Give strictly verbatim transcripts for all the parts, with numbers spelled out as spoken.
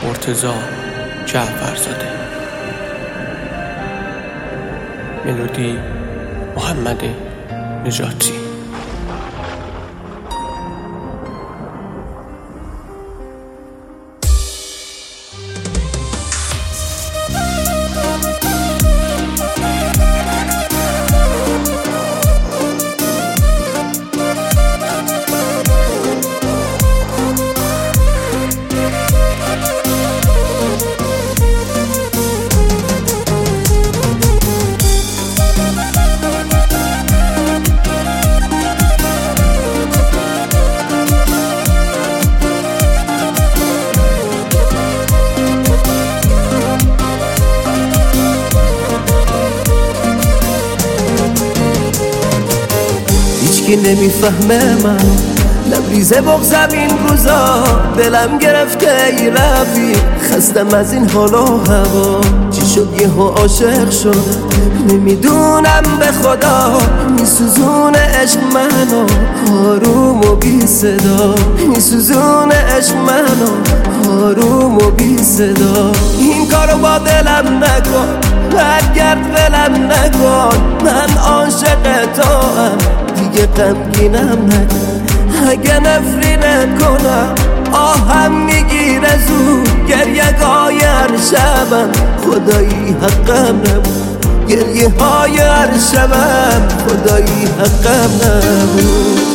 مرتضی جعفرزاده. ملودی محمد نجاتی. هیچکی نمیفهمه من لبریز بغضم این روزا، دلم گرفته ای رفیق، خستم از این حال و هوا. چی شد یهو عاشق شد نمیدونم به خدا، میسوزونه عشق منو آروم و بی صدا، میسوزونه عشق منو آروم و بی صدا. این کارو با دلم نکن، برگرد ولم نکن، من عاشق تو ام دیگه غمگینم نکن. اگه نفرینت کنم آهم میگیره زود، گریه های هر شبم خدایی حقم نبود، گریه های هر شبم خدایی حقم نبود.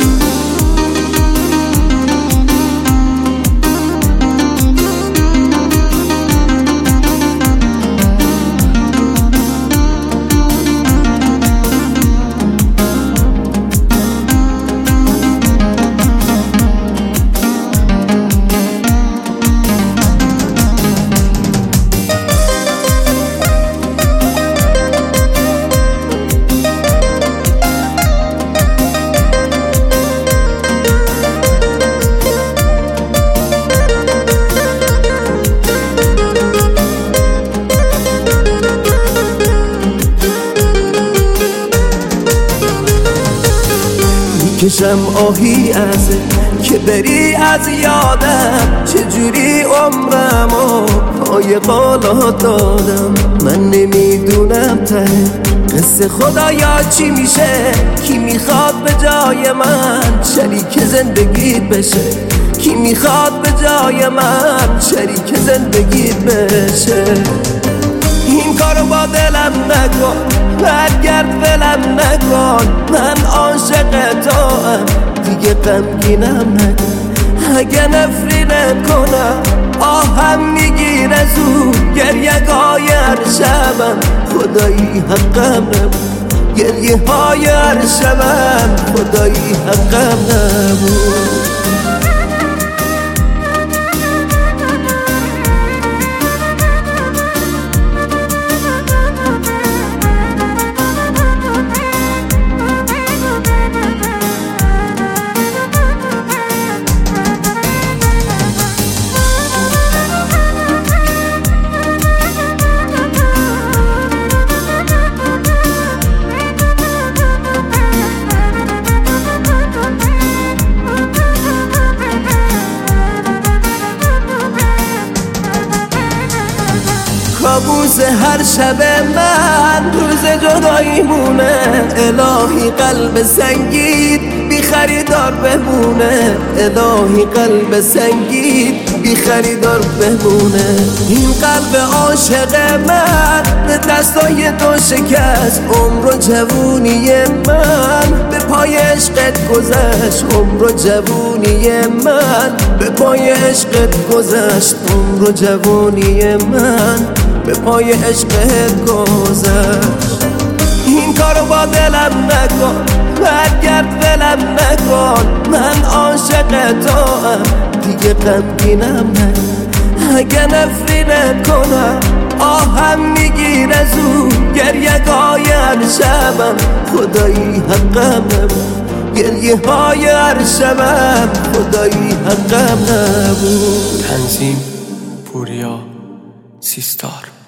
کشم آهی ازه که بری از یادم، چجوری عمرمو پای قالا دادم. من نمیدونم ته قصه خدایا چی میشه، کی میخواد به جای من شریک زندگیت بشه، کی میخواد به جای من شریک زندگیت بشه. این کارو با دلم نکن، برگرد ولم نکن، من عاشق تو ام دیگه غمگینم نکن. اگه نفرینت کنم آهم میگیره زود، گریه های هر شبم خدایی حقم نبود، گریه های هر شبم خدایی حقم نبود. کابوس هر شب من روز جدایی مونه، الهی قلب سنگید بی خریدار بمونه، الهی قلب سنگید بی خریدار بمونه. این قلب عاشق من به دستای تو شکست، عمر و جوونی من به پای عشقت گذشت، عمر و جوونی من به پای عشقت گذشت، عمر و جوونی من به پای عشقت گذشت. این کارو با دلم نکن، برگرد ولم نکن، من عاشق تو ام دیگه غمگینم نکن. اگه نفرینت کنم آهم میگیره زود، گریه های هر شبم خدایی حقم نبود، گریه های هر شبم خدایی حقم نبود. تنظیم پوریا سیستار.